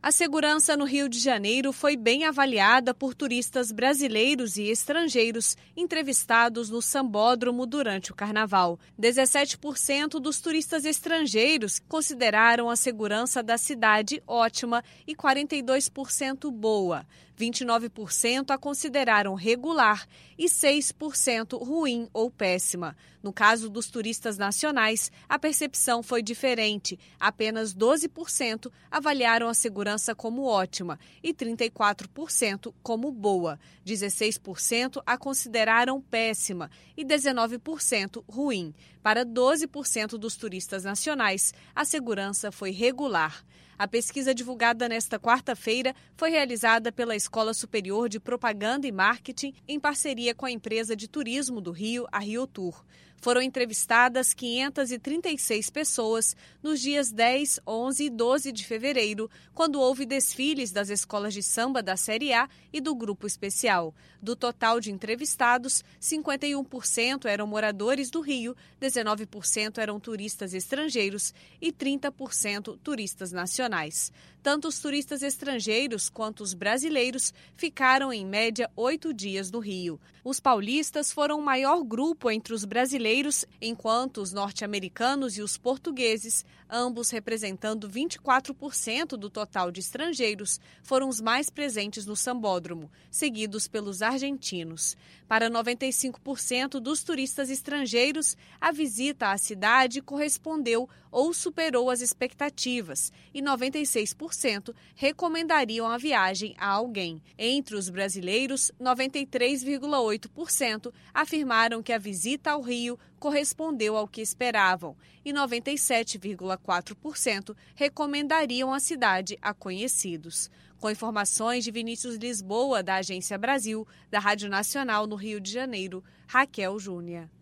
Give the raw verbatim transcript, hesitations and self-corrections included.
A segurança no Rio de Janeiro foi bem avaliada por turistas brasileiros e estrangeiros entrevistados no Sambódromo durante o Carnaval. dezessete por cento dos turistas estrangeiros consideraram a segurança da cidade ótima e quarenta e dois por cento boa. vinte e nove por cento a consideraram regular e seis por cento ruim ou péssima. No caso dos turistas nacionais, a percepção foi diferente. Apenas doze por cento avaliaram a segurança como ótima e trinta e quatro por cento como boa. dezesseis por cento a consideraram péssima e dezenove por cento ruim. Para doze por cento dos turistas nacionais, a segurança foi regular. A pesquisa divulgada nesta quarta-feira foi realizada pela Escola Superior de Propaganda e Marketing em parceria com a empresa de turismo do Rio, a Rio Tour. Foram entrevistadas quinhentas e trinta e seis pessoas nos dias dez, onze e doze de fevereiro, quando houve desfiles das escolas de samba da Série A e do Grupo Especial. Do total de entrevistados, cinquenta e um por cento eram moradores do Rio, dezenove por cento eram turistas estrangeiros e trinta por cento turistas nacionais. Tanto os turistas estrangeiros quanto os brasileiros ficaram em média oito dias no Rio. Os paulistas foram o maior grupo entre os brasileiros, enquanto os norte-americanos e os portugueses, ambos representando vinte e quatro por cento do total de estrangeiros, foram os mais presentes no Sambódromo, seguidos pelos argentinos. Para noventa e cinco por cento dos turistas estrangeiros, a visita à cidade correspondeu ou superou as expectativas e noventa e seis por cento recomendariam a viagem a alguém. Entre os brasileiros, noventa e três vírgula oito por cento afirmaram que a visita ao Rio correspondeu ao que esperavam e noventa e sete vírgula quatro por cento recomendariam a cidade a conhecidos. Com informações de Vinícius Lisboa, da Agência Brasil, da Rádio Nacional no Rio de Janeiro, Raquel Júnior.